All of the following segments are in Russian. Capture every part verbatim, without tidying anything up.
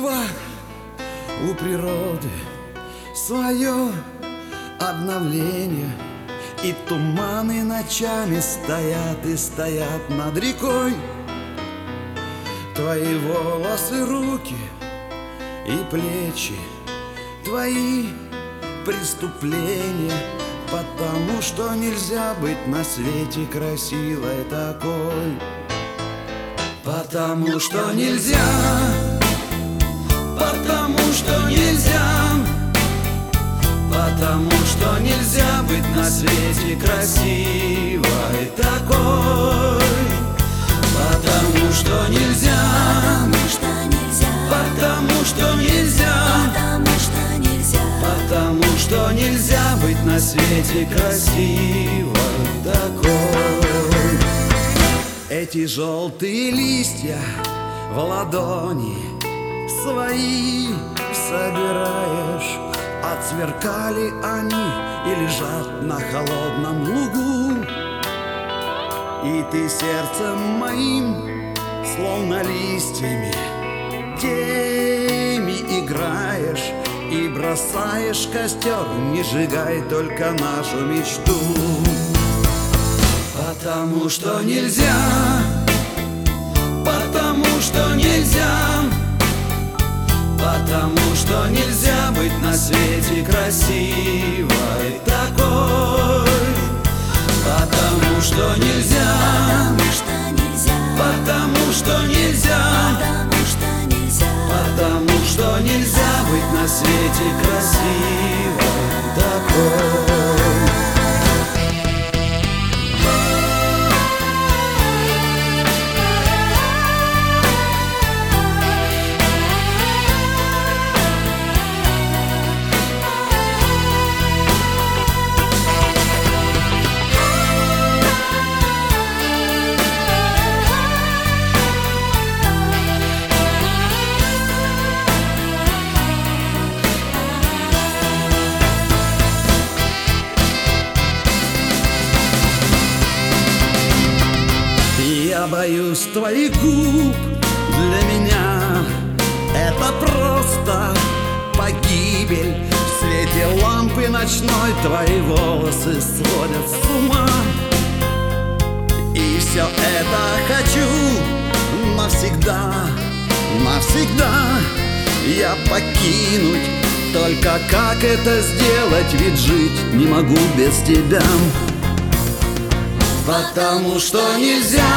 торжества у природы свое обновление, и туманы ночами стоят и стоят над рекой. Твои волосы, руки и плечи, твои преступления, потому что нельзя быть на свете красивой такой. Потому что нельзя, потому что нельзя, потому что нельзя быть на свете красивой такой. Потому что нельзя, потому что нельзя, потому что нельзя, потому что нельзя быть на свете красивой такой. Эти желтые листья в ладони свои собираешь, отсверкали они и лежат на холодном лугу. И ты сердцем моим, словно листьями, теми играешь и бросаешь костер, не сжигай только нашу мечту. Потому что нельзя, потому что нельзя, потому что нельзя быть на свете красивой такой. Потому что нельзя, потому что нельзя, потому что нельзя, потому что нельзя быть на свете красивой такой. Я боюсь твоих губ, для меня это просто погибель. В свете лампы ночной твои волосы сводят с ума. И все это хочу навсегда, навсегда я покинуть. Только как это сделать, ведь жить не могу без тебя. Потому что нельзя,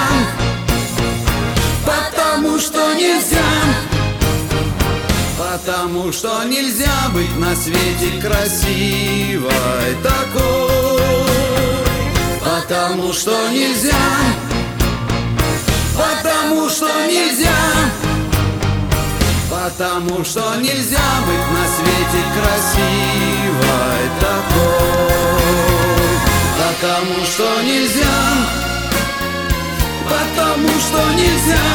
потому что нельзя, потому что нельзя быть на свете красивой такой. Потому что нельзя, потому что нельзя, потому что нельзя быть на свете красивой такой. Потому что нельзя, потому что нельзя,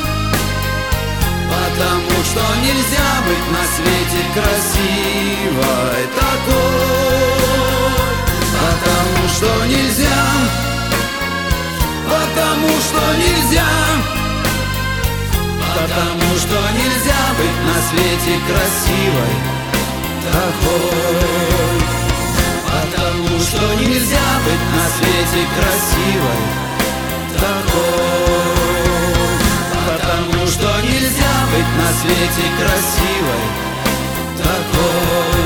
потому что нельзя быть на свете красивой такой. Потому что нельзя, потому что нельзя, потому что нельзя быть на свете красивой такой. Потому что нельзя быть на свете красивой такой. Потому что нельзя быть на свете красивой такой.